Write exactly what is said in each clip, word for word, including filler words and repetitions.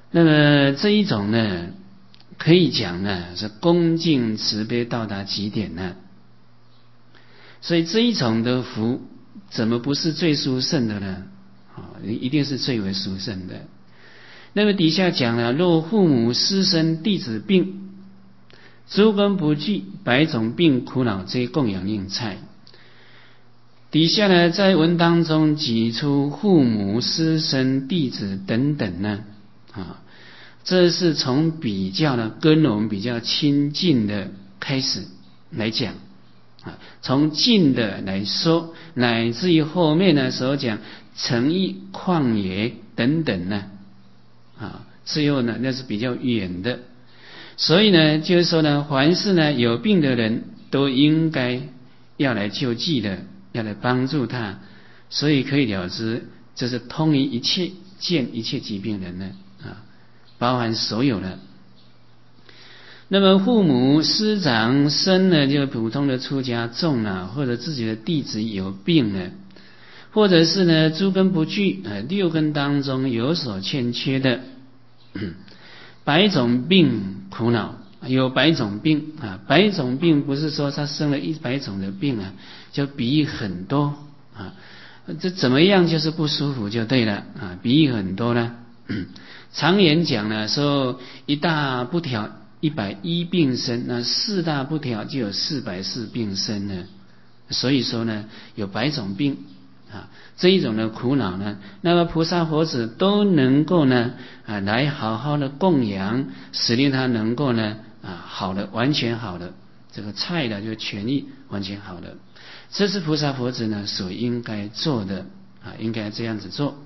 那么这一种呢，可以讲呢是恭敬慈悲到达极点呢。所以这一种的福，怎么不是最殊胜的呢？啊，一定是最为殊胜的。那么底下讲了，若父母师生弟子病，诸根不具，百种病苦恼，皆供养应菜。底下呢，在文当中举出父母师生弟子等等呢，啊，这是从比较呢跟我们比较亲近的开始来讲啊，从近的来说，乃至于后面呢所讲诚意旷野等等呢，啊，最后呢那是比较远的。所以呢，就是说呢，凡是呢有病的人都应该要来救济的，要来帮助他，所以可以了知，这是通于一切见一切疾病人呢啊，包含所有的。那么父母师长生呢，就普通的出家众啊，或者自己的弟子有病呢，或者是呢诸根不具啊，六根当中有所欠缺的。百种病苦恼，有百种病啊，百种病不是说他生了一百种的病啊，就比喻很多啊，这怎么样就是不舒服就对了啊，比喻很多呢。常言讲呢，说一大不调一百一病生，那四大不调就有四百四病生呢。所以说呢，有百种病啊，这一种的苦恼呢，那么菩萨佛子都能够呢啊来好好的供养，使令他能够呢啊好的完全好的这个菜呢就痊愈完全好的，这是菩萨佛子呢所应该做的啊，应该这样子做。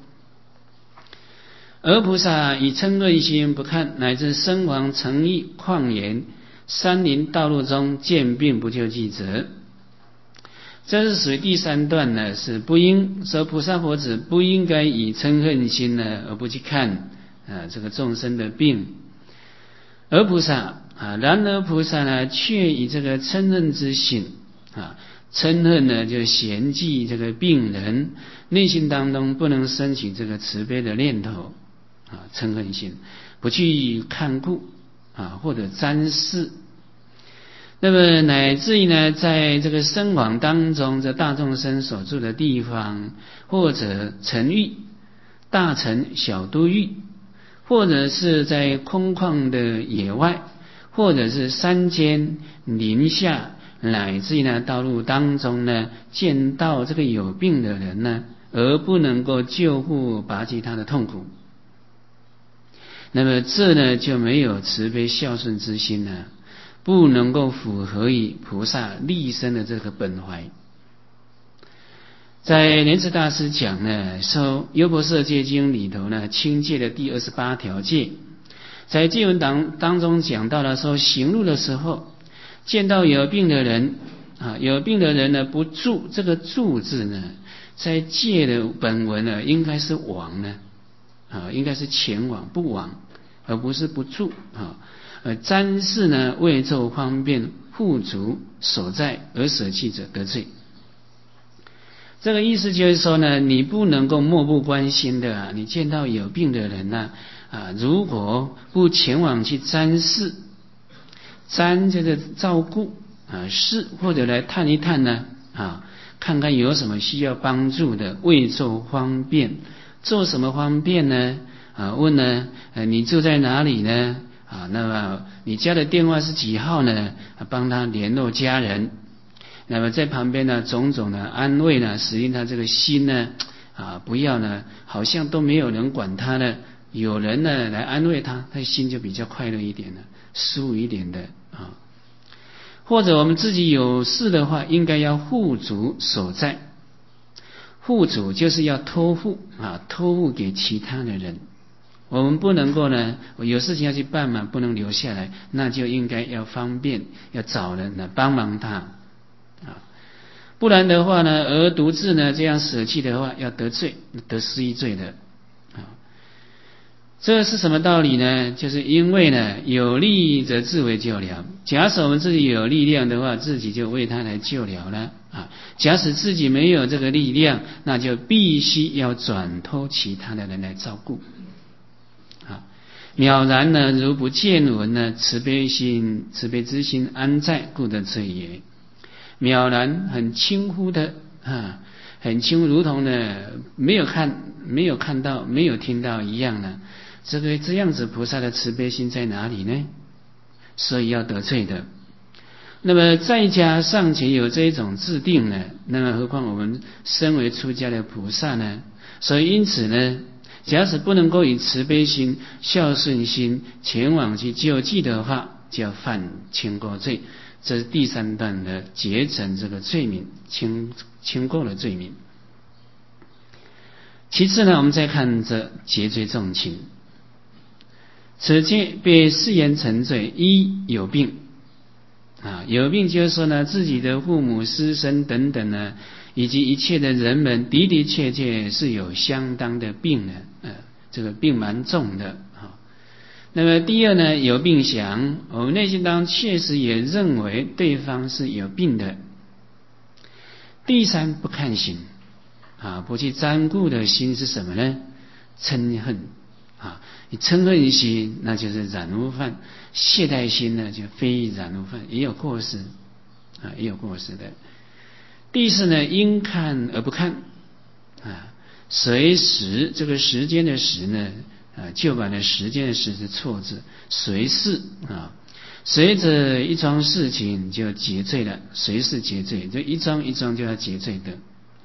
而菩萨以嗔恶心不看，乃至生亡成意旷言山林道路中见病不救济者，这是属于第三段呢，是不应说菩萨佛子不应该以嗔恨心呢而不去看啊这个众生的病，而菩萨啊，然而菩萨呢却以这个嗔恨之心啊，嗔恨呢就嫌弃这个病人，内心当中不能升起这个慈悲的念头啊，嗔恨心不去看顾啊或者瞻视。那么乃至于呢，在这个生往当中，这大众生所住的地方，或者城域、大城、小都域，或者是在空旷的野外，或者是山间、林下，乃至于呢道路当中呢，见到这个有病的人呢，而不能够救护拔济他的痛苦，那么这呢就没有慈悲孝顺之心呢，不能够符合于菩萨立身的这个本怀。在莲池大师讲呢，说《优婆塞戒经》里头呢，清戒的第二十八条戒，在戒文当当中讲到了说，行路的时候见到有病的人啊，有病的人呢不住，这个住字呢，在戒的本文呢，应该是往呢啊，应该是前往不往，而不是不住啊。呃，瞻视呢，为奏方便护足所在而舍弃者得罪。这个意思就是说呢，你不能够漠不关心的啊，你见到有病的人呢啊，如果不前往去瞻视，瞻这个照顾啊，视或者来探一探呢啊，看看有什么需要帮助的，为奏方便，做什么方便呢？啊，问呢，呃，你住在哪里呢？啊，那么你家的电话是几号呢？啊，帮他联络家人。那么在旁边呢，种种的安慰呢，使令他这个心呢，啊，不要呢，好像都没有人管他呢，有人呢来安慰他，他心就比较快乐一点了，舒一点的啊。或者我们自己有事的话，应该要护主所在。护主就是要托付啊，托付给其他的人。我们不能够呢，有事情要去办嘛，不能留下来，那就应该要方便，要找人来帮忙他啊。不然的话呢，而独自呢这样舍弃的话，要得罪，得失一罪的啊。这是什么道理呢？就是因为呢，有力则自为救疗。假使我们自己有力量的话，自己就为他来救疗了啊。假使自己没有这个力量，那就必须要转托其他的人来照顾。 渺然呢，如不见闻呢，慈悲心、慈悲之心安在，故得罪也。渺然很轻忽的啊，很轻，如同呢没有看、没有看到、没有听到一样呢。这个这样子菩萨的慈悲心在哪里呢？所以要得罪的。那么在家尚且有这一种制定呢，那么何况我们身为出家的菩萨呢？所以因此呢，假使不能够以慈悲心、孝顺心前往去救济的话，就要犯轻过罪。这是第三段的结成这个罪名，轻轻过了罪名。其次呢，我们再看这结罪重轻。此戒被誓言成罪，一有病啊，有病就是说呢，自己的父母师生等等呢，以及一切的人们的的确确是有相当的病的，呃，这个病蛮重的啊。那么第二呢，有病想，我们内心当中确实也认为对方是有病的。第三，不看心啊，不去沾顾的心是什么呢？嗔恨啊，你嗔恨心那就是染污犯，懈怠心呢就非染污犯，也有过失啊，也有过失的。第四呢，应看而不看啊，随时这个时间的时呢，啊，旧版的时间的时是错字，随事啊，随着一桩事情就结罪了，随事结罪，就一桩一桩就要结罪的。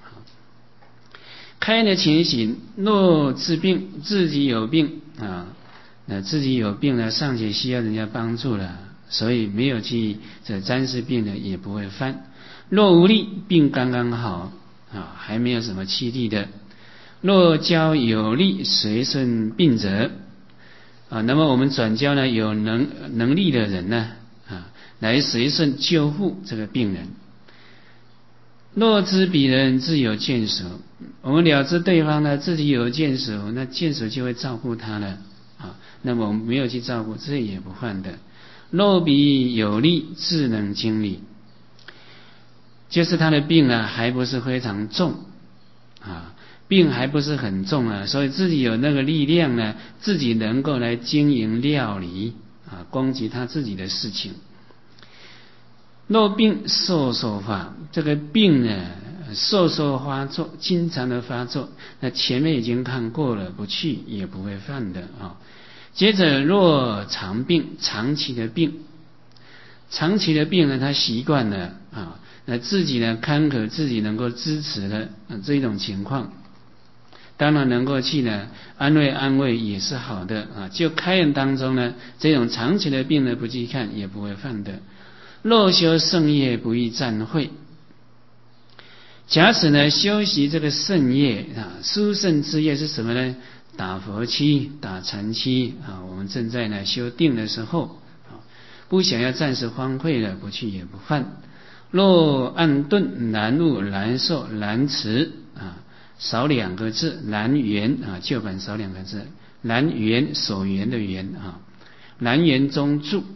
开的情形，若治病，自己有病啊，那自己有病呢，尚且需要人家帮助了，所以没有去这沾湿病呢，也不会犯。若无力，病刚刚好啊，还没有什么气力的。若教有力随顺病者啊，那么我们转教呢有能能力的人呢啊，来随顺救护这个病人。若知彼人自有眷属，我们了知对方呢自己有眷属，那眷属就会照顾他了啊。那么我们没有去照顾，这也不犯的。若彼有力，自能经历，就是他的病呢还不是非常重啊，病还不是很重啊，所以自己有那个力量呢，自己能够来经营料理啊，攻击他自己的事情。若病烁烁发，这个病呢烁烁发作，经常的发作，那前面已经看过了，不去也不会犯的啊。接着若长病，长期的病，长期的病呢，他习惯了啊，那自己呢看可自己能够支持的、啊、这种情况，当然能够去呢安慰安慰也是好的啊。就开恩当中呢，这种长期的病呢不去看也不会犯的。若修圣业，不易暂会。假使呢修习这个圣业啊，殊胜之业是什么呢？打佛七、打禅七啊，我们正在呢修定的时候啊，不想要暂时荒废了，不去也不犯。若暗顿难入难受难持啊，少两个字，难圆啊，旧版少两个字，难圆守圆的圆啊，难圆中住。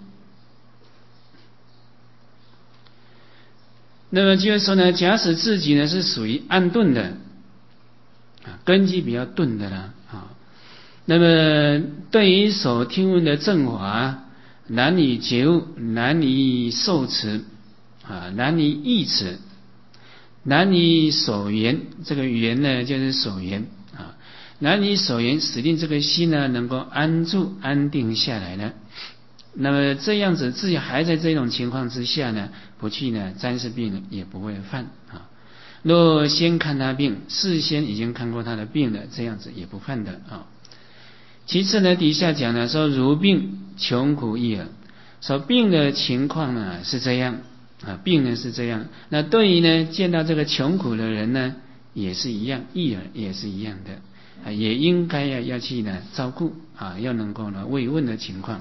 那么就是说呢，假使自己呢是属于暗钝的啊，根基比较钝的了啊，那么对于所听闻的正法难以觉悟，难以受持啊，难以忆持，难以守缘。这个缘呢就是守缘啊，难以守缘，使令这个心呢能够安住安定下来呢。那么这样子自己还在这种情况之下呢，不去呢沾湿病也不会犯啊。若先看他病，事先已经看过他的病了，这样子也不犯的啊。其次呢，底下讲了说如病穷苦易耳，说病的情况呢是这样啊，病呢是这样。那对于呢见到这个穷苦的人呢，也是一样，易耳也是一样的啊，也应该要要去呢照顾啊，要能够呢慰问的情况。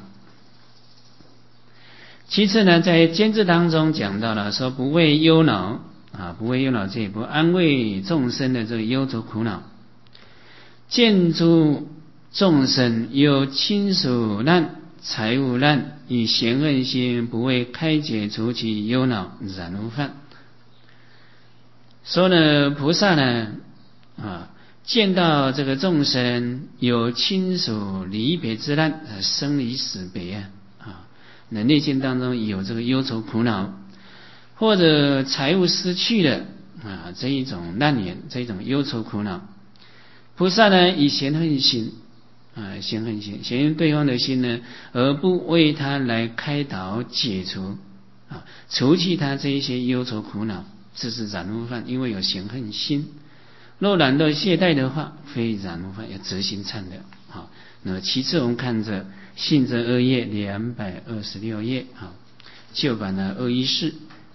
其次呢，在监制当中讲到了说不为忧恼啊，不为忧恼这一步，安慰众生的这个忧愁苦恼。见诸众生有亲属难、财物难，以嫌恨心不为开解除其忧恼，染污犯。说呢，菩萨呢啊， 见到这个众生有亲属离别之难，呃，生离死别啊，啊，那内心当中有这个忧愁苦恼，或者财物失去了啊，这一种难言，这一种忧愁苦恼，菩萨呢以嫌恨心啊，嫌恨心，嫌恨对方的心呢，而不为他来开导解除啊，除去他这一些忧愁苦恼，这是染污犯，因为有嫌恨心。若懒惰懈怠的话，非染污犯，要执行忏的。好，那其次我们看着信则二页两百二十六页，好，旧版的二一四。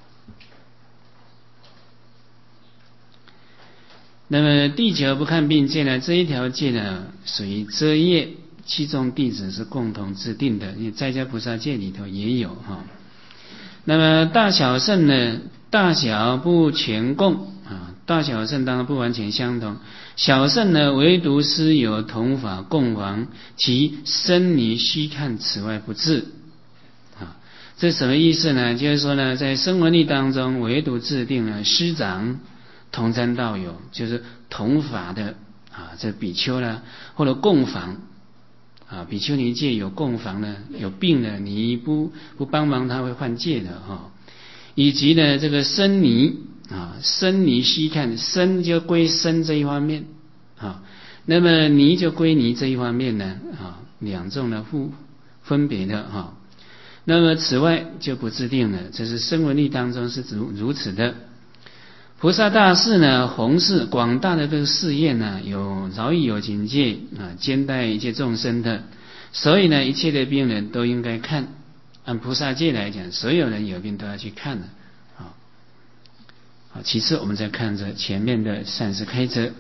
那么地球不看病戒呢，这一条戒呢，属于遮业，七众弟子是共同制定的，因为在家菩萨戒里头也有哈。那么大小圣呢，大小不全共啊，大小圣当然不完全相同。小圣呢，唯独师有同法共亡，其生离须看，此外不至啊。这什么意思呢？就是说呢，在声闻力当中，唯独制定了师长同参道友，就是同法的啊，这比丘呢，或者共房啊，比丘尼戒有共房呢，有病的你不不帮忙，他会换戒的哈、哦。以及呢，这个生离啊，生离须看，生就归生这一方面啊，那么离就归离这一方面呢啊，两种呢互分别的哈、啊。那么此外就不制定了，这是声闻力当中是如如此的。菩萨大士呢，弘誓广大的这个誓愿呢，有饶益有情戒啊，兼待一切众生的，所以呢，一切的病人都应该看。按菩萨戒来讲，所有人有病都要去看的啊。好，其次我们再看着前面的善事开遮。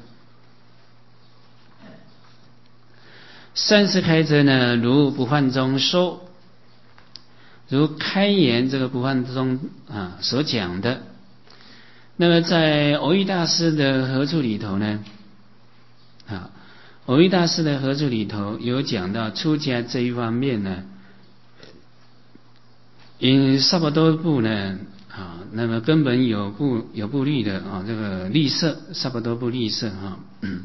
善事开遮呢，如不患中说，如开言这个不患中啊所讲的。那么在藕益大师的合著里头呢，啊，藕益大师的合著里头有讲到出家这一方面呢，因萨婆多部呢，啊，那么根本有部有部律的啊，这个律色萨婆多部律色哈，嗯，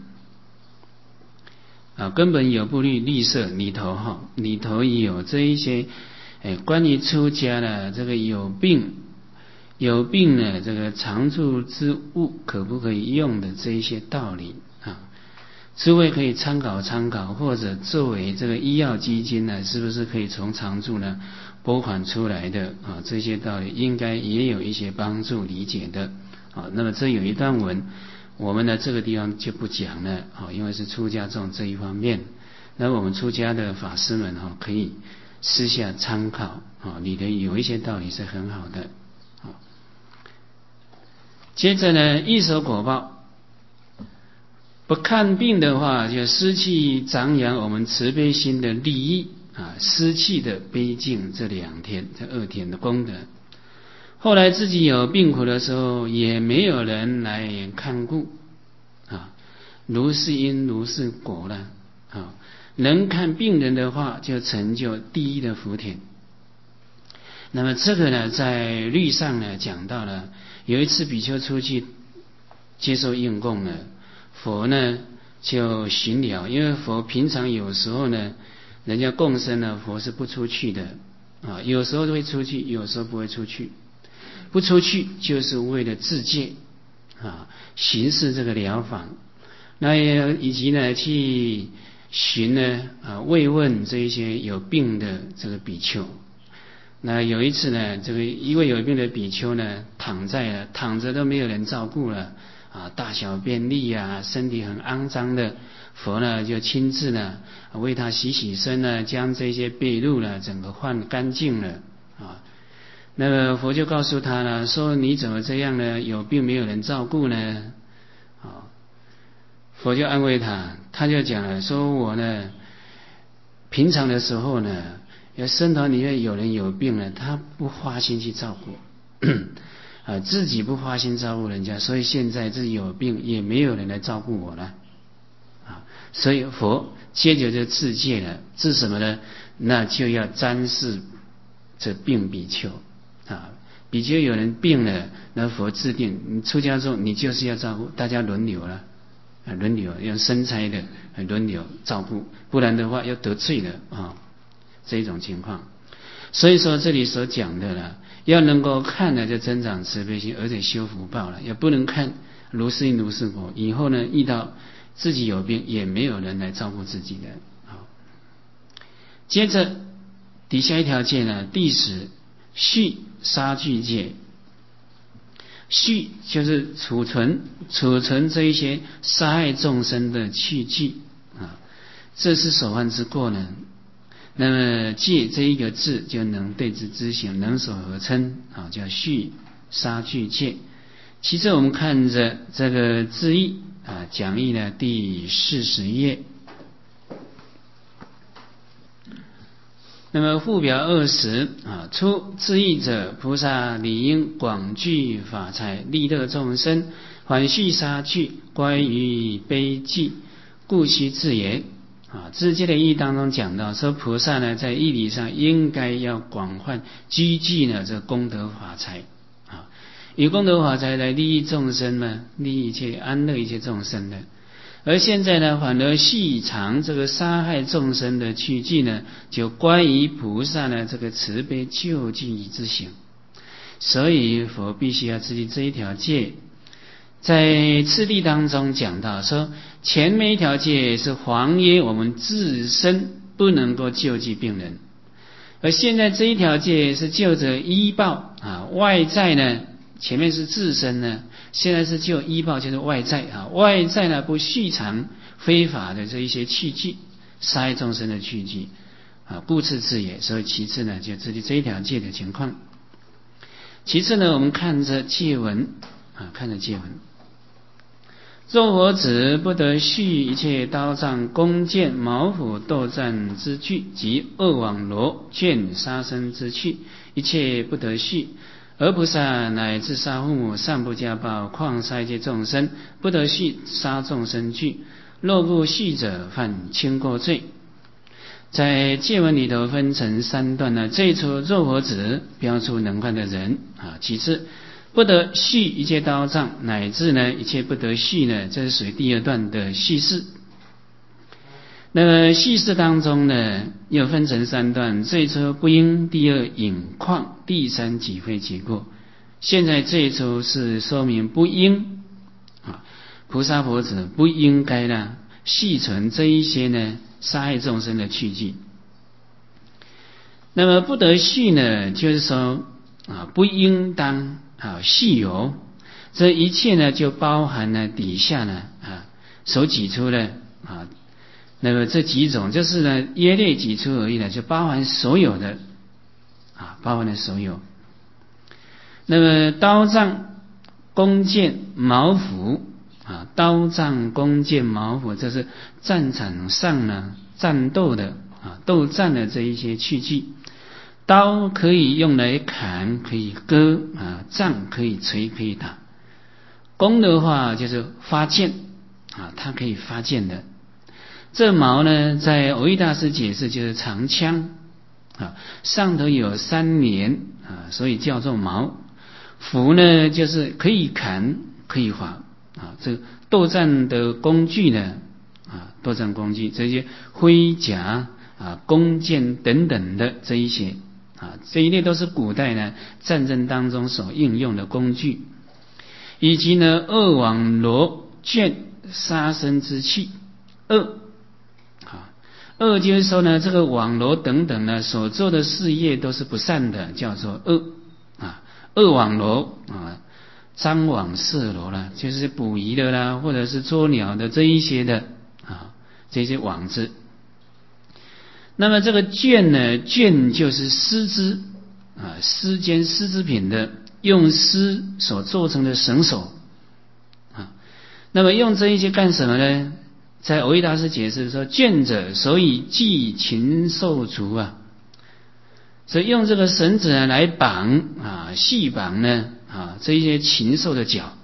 啊，根本有部律律色里头哈，里头有这一些，哎，关于出家的这个有病。有病呢，这个常住之物可不可以用的这一些道理啊，诸位可以参考参考，或者作为这个医药基金呢，是不是可以从常住呢拨款出来的啊？这些道理应该也有一些帮助理解的啊。那么这有一段文，我们呢这个地方就不讲了啊，因为是出家众这一方面。那么我们出家的法师们哈，可以私下参考啊，里头有一些道理是很好的。接着呢，异熟果报，不看病的话，就失去长养我们慈悲心的利益啊，失去的悲敬这两天这二天的功德。后来自己有病苦的时候，也没有人来看顾啊，如是因如是果了啊。能看病人的话，就成就第一的福田。那么这个呢，在律上呢讲到了，有一次比丘出去接受应供呢，佛呢就巡疗，因为佛平常有时候呢，人家供生呢，佛是不出去的啊，有时候会出去，有时候不会出去。不出去就是为了自戒啊，行事这个疗法，那以及呢去寻呢啊慰问这一些有病的这个比丘。那有一次呢，这个一位有病的比丘呢，躺在了躺着都没有人照顾了啊，大小便利啊，身体很肮脏的，佛呢就亲自呢为他洗洗身呢，将这些被褥呢整个换干净了啊。那么佛就告诉他呢，说你怎么这样呢？有病没有人照顾呢？啊，佛就安慰他，他就讲了，说我呢平常的时候呢。要僧团里面有人有病了，他不花心去照顾，啊，自己不花心照顾人家，所以现在自己有病也没有人来照顾我了，啊，所以佛接着就自戒了，治什么呢？那就要瞻视这病比丘，啊，比丘有人病了，那佛制定，你出家众你就是要照顾，大家轮流了， 轮流用生差的轮流照顾，不然的话又得罪了啊这一种情况。所以说这里所讲的了，要能够看了就增长慈悲心，而且修福报了，也不能看如是因如是果，以后呢遇到自己有病也没有人来照顾自己的。好，接着底下一条戒呢，第十续杀具戒。续就是储存储存这一些杀害众生的器具啊，这是所犯之过呢。那么戒这一个字就能对之知行，能所合称啊，叫续杀具戒。其次我们看着这个字义啊，讲义呢第四十页。那么附表二十啊，初自义者，菩萨理应广具法财，利乐众生，反续杀具，关于悲济，故须自言啊。自戒的意义当中讲到说，菩萨呢在义理上应该要广泛积聚呢这功德法财啊，以功德法财来利益众生呢，利益一切安乐一切众生的。而现在呢，反而细尝这个杀害众生的器具呢，就关于菩萨呢这个慈悲救济之行。所以佛必须要知悉这一条戒。在次第当中讲到说，前面一条戒是防约我们自身不能够救济病人，而现在这一条戒是就着依报啊，外在呢。前面是自身呢，现在是就依报，就是外在啊，外在呢不续藏非法的这一些器具，杀害众生的器具啊，故次自也。所以其次呢，就知悉这一条戒的情况。其次呢，我们看着戒文啊，看着戒文，若佛子不得续一切刀杖、弓箭、矛斧、斗战之具及恶网罗、卷杀生之器，一切不得续。而菩萨乃至杀父母，善不家暴，况杀一切众生，不得续杀众生具。若不续者，犯轻过罪。在戒文里头分成三段呢，这一处若佛子标出能犯的人啊，其次不得续一切刀杖，乃至呢一切不得续呢，这是属于第二段的叙事。那么叙事当中呢，又分成三段，这一出不应，第二隐况，第三几非结过。现在这一出是说明不应啊，菩萨佛子不应该呢续存这一些呢杀害众生的器具。那么不得续呢，就是说啊，不应当啊续有，这一切呢就包含了底下呢啊所举出的啊。那么这几种就是呢，约略举出而已呢，就包含所有的啊，包含了所有。那么刀杖、弓箭、矛斧啊，刀杖、弓箭、矛斧，这是战场上呢战斗的啊，斗战的这一些器具。刀可以用来砍，可以割啊；杖可以锤，可以打。弓的话就是发箭啊，它可以发箭的。这矛呢，在蕅益大师解释就是长枪啊，上头有三连啊，所以叫做矛。斧呢，就是可以砍可以划啊。这斗战的工具呢啊，斗战工具这些盔甲啊、弓箭等等的这一些啊，这一类都是古代呢战争当中所应用的工具，以及呢恶网罗卷杀生之器。恶恶就是说呢，这个网罗等等呢，所做的事业都是不善的，叫做恶啊。恶网罗啊，张网射罗啦，就是捕鱼的啦，或者是捉鸟的这一些的啊，这些网子。那么这个卷呢，卷就是丝织啊，丝间丝织品的，用丝所做成的绳索啊。那么用这一些干什么呢？在蕅益大师解释说，卷者所以系禽兽足啊，所以用这个绳子呢来绑啊，系绑呢啊这一些禽兽的脚